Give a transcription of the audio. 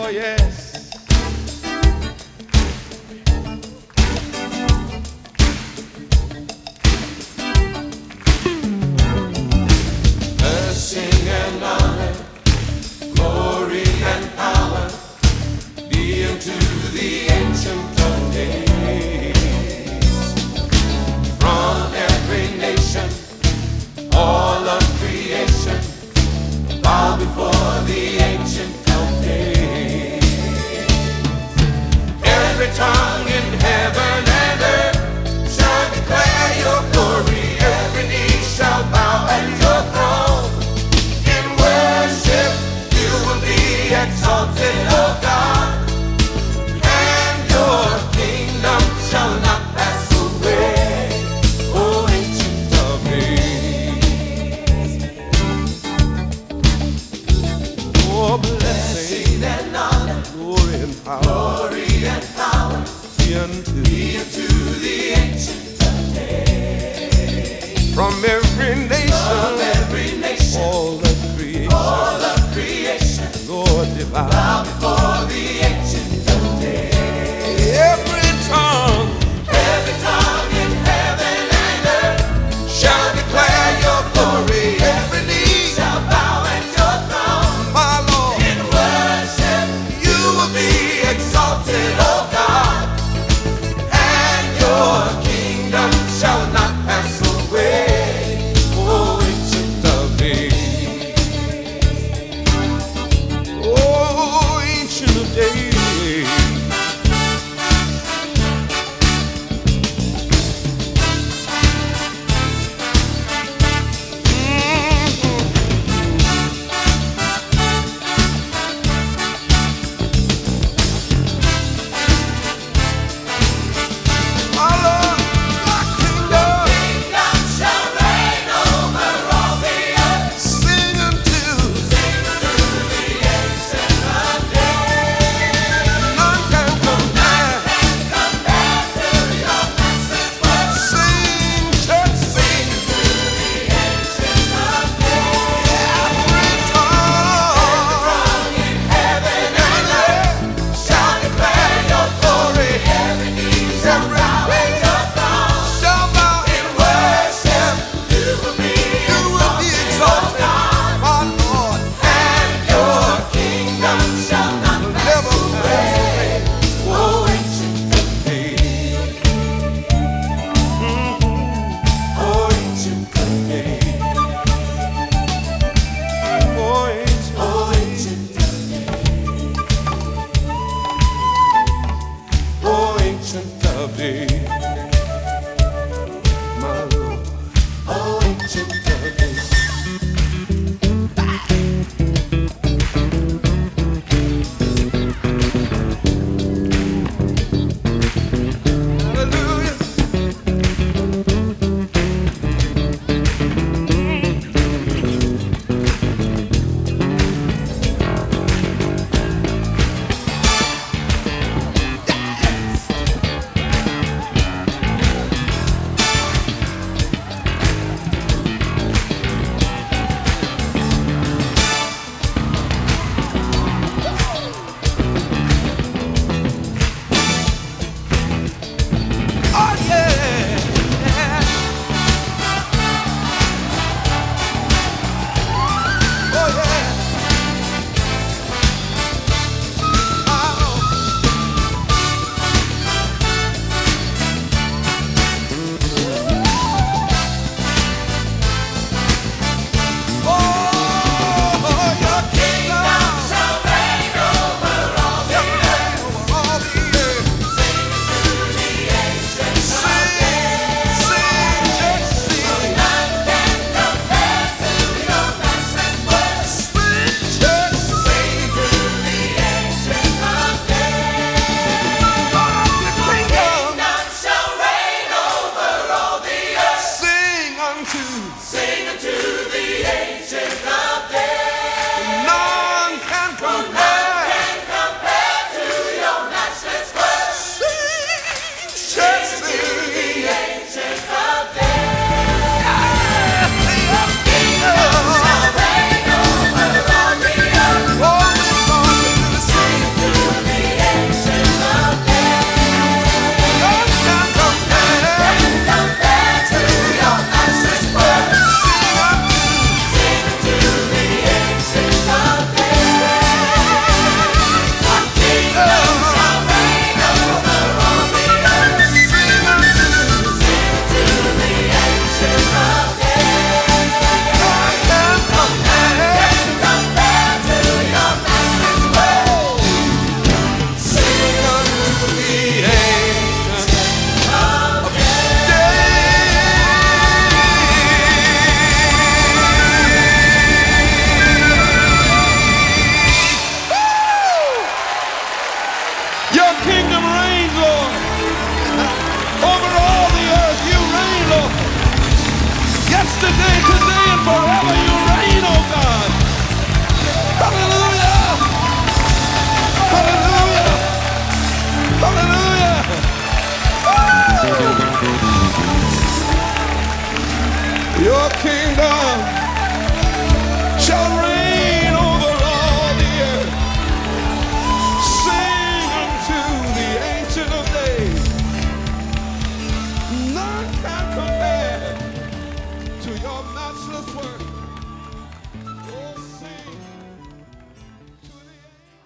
yes. Blessing and honor, glory and power be unto the Ancient of Days. From every nation, all of creation, bow before the Ancient of Days. Every tongue in heaven and earth shall declare your glory. Every knee shall bow at your throne. In worship you will be exalted, O God, and your kingdom shall not pass away, O Ancient of Days. Oh, blessing and honor, glory and power be unto the Ancient of Days. From every nation, all of creation, Lord divine, bow before the Ancient of Days. Every tongue in heaven and earth shall declare your glory. Every knee shall bow at your throne. My Lord, in worship you will be exalted. King.